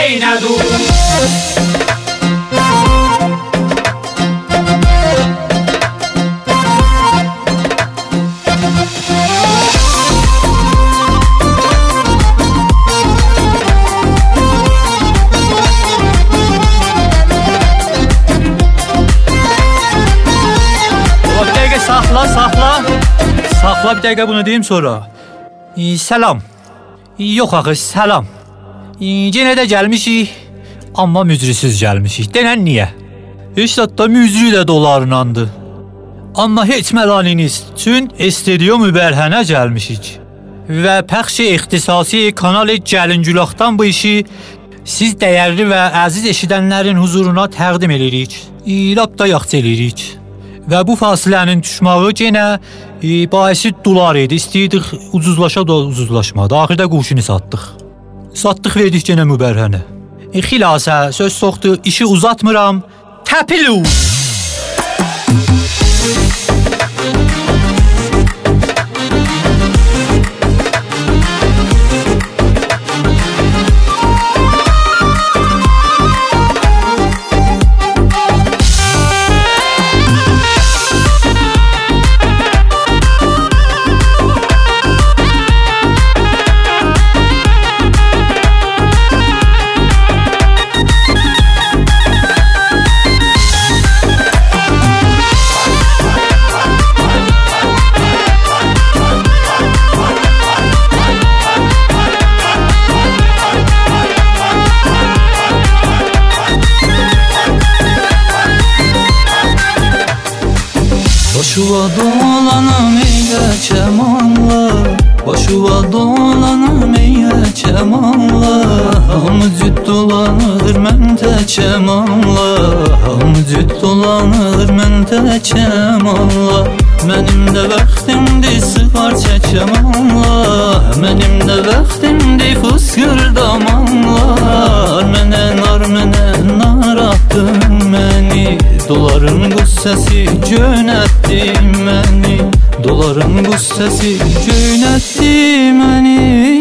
neynədu? Saxla bir dəqiqə bunu deyim sonra. Səlam. Yox axı, səlam. Yenə də gəlmişik, amma mücrisiz gəlmişik. Denən niyə? Heç hətta mücri də dolarınandı. Amma heç məlaniniz üçün Estediyo Mübərhənə gəlmişik. Və pəxş-i ixtisasi Kanal Gəlincülaqdan bu işi siz dəyərli və əziz eşidənlərin huzuruna təqdim edirik. Lap da yaxşı edirik. Və bu fasilənin düşməyi yenə baisi dolar idi. İstəyirdik ucuzlaşa da ucuzlaşmadı. Axırda quşunu satdıq. Satdıq verdik yenə Mübərhənə. Xilasə söz soxdu, işi uzatmıram. Təpilu! Başuva dolanım eylə kəmanla, başuva dolanım eylə kəmanla, hamı cüd dolanır mən təkəmanla, hamı cüd dolanır mən təkəmanla. Mənim də vaxtimdir sığar çəkəmanla, mənim də vaxtimdir fıskırdamanlar. Mənə nar atdın məni, doların qüssəsi göynətdi məni, doların qüssəsi göynətdi məni.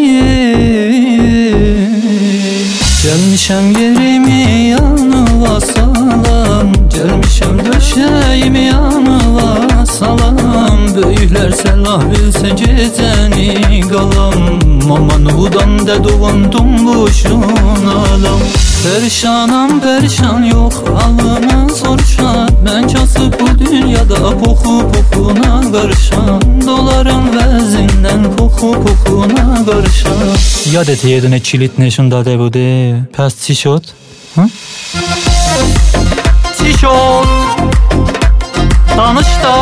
Gəlmişəm yerimi yanıva salam, gəlmişəm döşəyimi yanıva salam. Böyüklər səlah bilsə gecəni qalam, aman udan dəduvandum boşun alam. Perişanam perişan yox alımı soruşan, mən kasıb bu dünyada poxuna qarışan, doların vəzindən poxuna qarışan. Yadete jedne kilit nešun dade bude. Pes چی شد؟ چی شد؟ Danış da.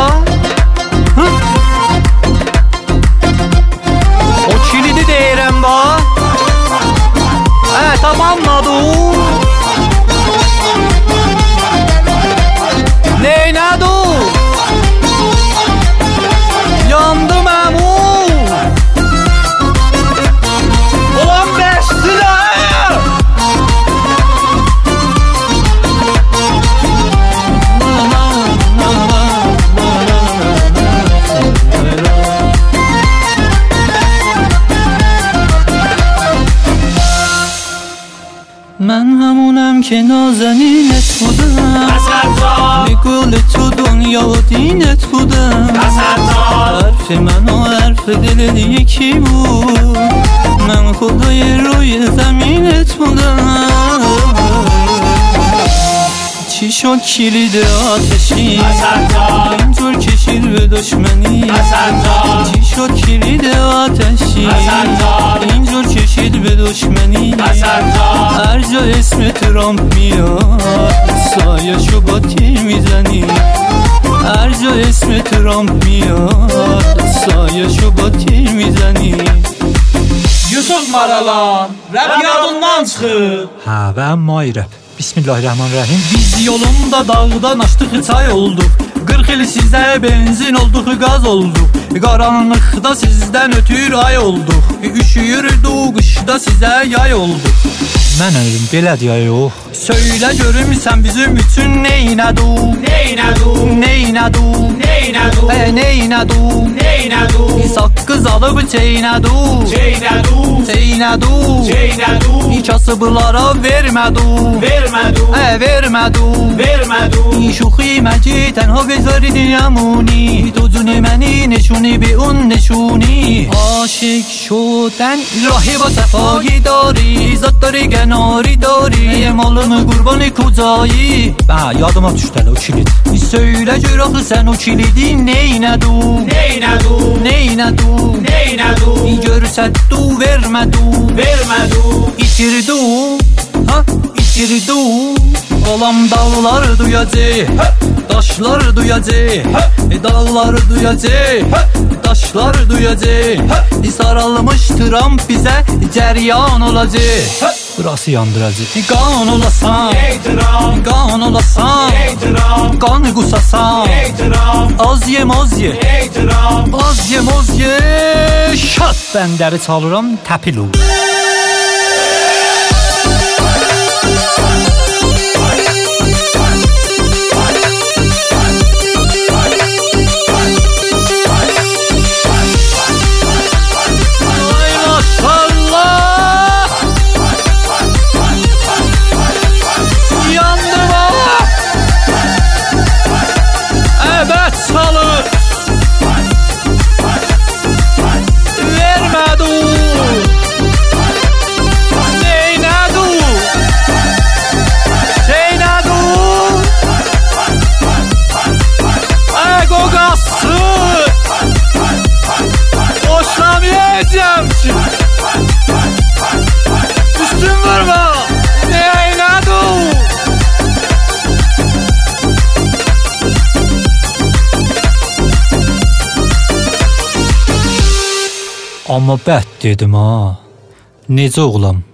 O kilidi deyirəm bax. Tamamladım. Neynədu? Yandım əmu. Ulan bəşdilə. من همونم که نازنینت بودم، میگل تو دنیا و دینت بودم. حرف من و حرف دل یکی بود، من خدای روی زمینت بودم. چی شد کلید آتشی اینجور کشید به دشمنی؟ چی شد کلید آتشی اینجور کشید به دشمنی؟ هر جا اسم ترامپ میاد سایشو با تیر میزنی، هر جا اسم ترامپ میاد سایشو با تیر میزنی. Yusuf Maralan, rap yadından çıxıb. Və əmma rap. Bismillahirrahmanirrahim. Biz yolunda dağdan açdıq, çay olduq. 40 il sizə benzin olduq, qaz olduq. Qaranlıqda sizdən ötür ay olduq. Üşüyürdük, qışda sizə yay olduq. Mən ölüm, belədir ya yox. Söylə görüm sən bizim üçün neynədu? Neynədu? Neynədu? Neynədu? Neynədu? Neynədu? Saqqız alıb çeynədu? Çeynədu? Çeynədu? Çeynədu? kasıblara vermədu şوخی مگی تنها بذاری نمونی تو جون منی نشونی به اون نشونی عاشق شدن راهی با صفایی داری ذات داری کناری داری malımı qurbanı kocayı yadıma düşdü o kilit söylə gör axı sən o kilidi neynədu görürsən vermədu itirdu Olam dağlar duyacaq Daşlar duyacaq Dağlar duyacaq Daşlar duyacaq Sarılmıştıram bizə Cəryan olacaq Burası yandıracaq Qan olasan Qan olasan Qan qusasan Az ye Şat bəndəri çalıram təpil ol Üstün vurma Neynadı Amma bət dedim ha Necə oğlam